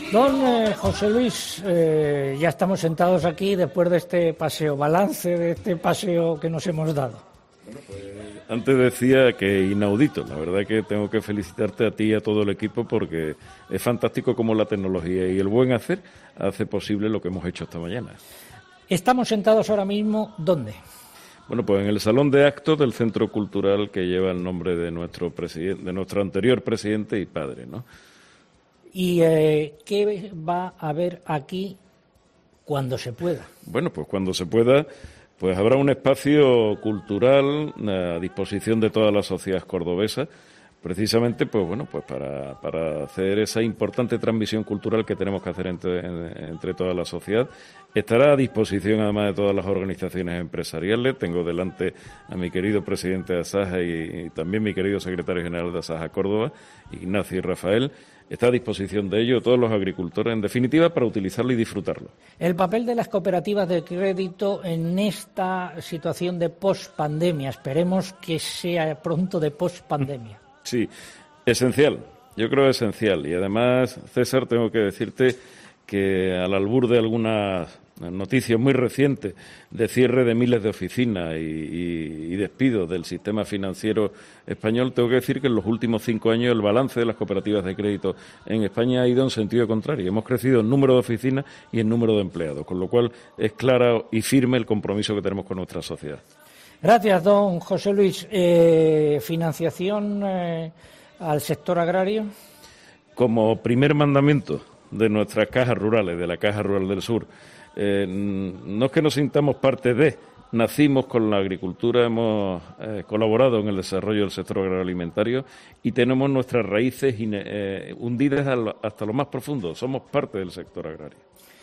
Don José Luis, ya estamos sentados aquí después de este paseo, balance de este paseo que nos hemos dado. Bueno, pues antes decía que inaudito. La verdad que tengo que felicitarte a ti y a todo el equipo porque es fantástico cómo la tecnología y el buen hacer hace posible lo que hemos hecho esta mañana. Estamos sentados ahora mismo, ¿dónde? Bueno, pues en el salón de actos del Centro Cultural que lleva el nombre de nuestro presidente, de nuestro anterior presidente y padre, ¿no? ¿Y qué va a haber aquí cuando se pueda? Bueno, pues cuando se pueda, pues habrá un espacio cultural a disposición de toda la sociedad cordobesa, precisamente, pues bueno, pues para hacer esa importante transmisión cultural que tenemos que hacer entre toda la sociedad. Estará a disposición, además, de todas las organizaciones empresariales. Tengo delante a mi querido presidente de Asaja y también mi querido secretario general de Asaja Córdoba, Ignacio y Rafael. Está a disposición de ello todos los agricultores, en definitiva, para utilizarlo y disfrutarlo. El papel de las cooperativas de crédito en esta situación de pospandemia. Esperemos que sea pronto de pospandemia. Sí, esencial. Yo creo esencial. Y además, César, tengo que decirte que al albur de algunas noticias muy recientes de cierre de miles de oficinas y despidos del sistema financiero español, tengo que decir que en los últimos 5 años el balance de las cooperativas de crédito en España ha ido en sentido contrario. Hemos crecido en número de oficinas y en número de empleados, con lo cual es claro y firme el compromiso que tenemos con nuestra sociedad. Gracias, don José Luis. ¿Financiación al sector agrario? Como primer mandamiento de nuestras cajas rurales, de la Caja Rural del Sur, no es que nos sintamos parte de, nacimos con la agricultura, hemos colaborado en el desarrollo del sector agroalimentario y tenemos nuestras raíces hundidas hasta lo más profundo, somos parte del sector agrario.